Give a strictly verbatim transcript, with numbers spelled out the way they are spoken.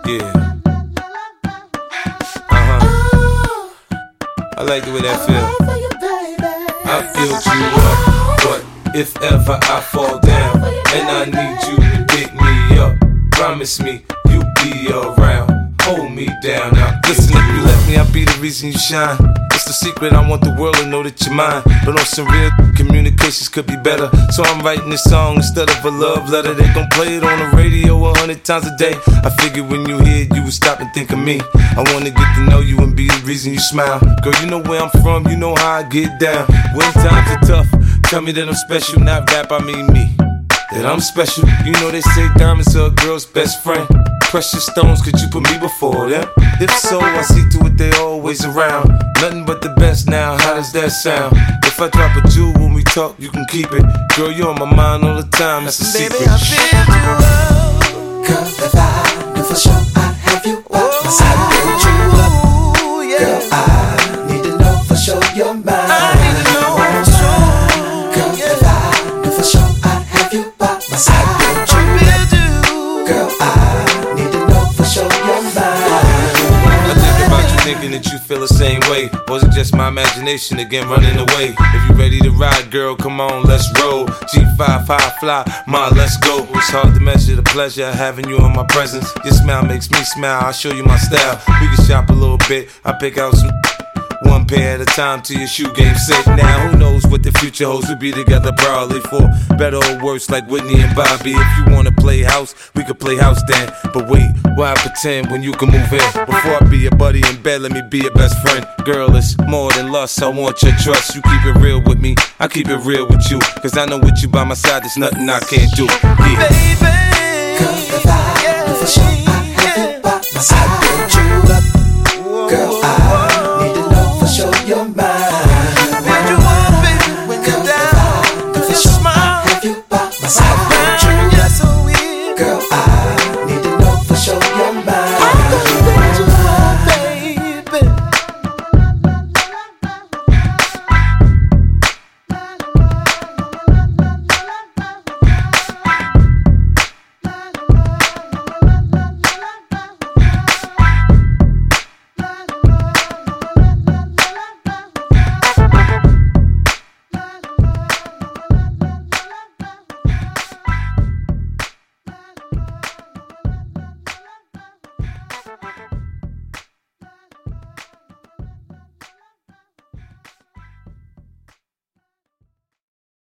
Yeah. Uh-huh. I like the way that feel. I build you up, but if ever I fall down and I need you to pick me up, promise me you'll be around. Hold me down now. Listen, if you let me, I'll be the reason you shine. It's the secret, I want the world to know that you're mine. But on some real, communications could be better. So I'm writing this song instead of a love letter. They gon' play it on the radio a hundred times a day. I figured when you hear it, you would stop and think of me. I wanna get to know you and be the reason you smile. Girl, you know where I'm from, you know how I get down. When times are tough, tell me that I'm special. Not rap, I mean me. That I'm special. You know they say diamonds are a girl's best friend. Precious stones, could you put me before them? If so, I see to it they always around. Nothing but the best now, how does that sound? If I drop a jewel when we talk, you can keep it. Girl, you're on my mind all the time, that's a secret. Baby, I feel you up. Girl, if I knew for sure I'd have you by my side, build you up. Girl, I need to know for sure you're mine. I need to know for sure. Girl, if I knew for sure I'd have you by my side, build you up. Girl, I thinking that you feel the same way. Was it just my imagination again running away? If you ready to ride, girl, come on, let's roll. G five, high fly, ma, let's go. It's hard to measure the pleasure of having you in my presence. Your smile makes me smile, I'll show you my style. We can shop a little bit, I pick out some one pair at a time till your shoe game set. Now who knows what the future holds. We'll be together probably for better or worse, like Whitney and Bobby. If you wanna play house, we could play house then. But wait, why pretend when you can move in? Before I be your buddy in bed, let me be your best friend. Girl, it's more than lust, I want your trust. You keep it real with me, I keep it real with you. Cause I know with you by my side, there's nothing I can't do. Yeah. Baby,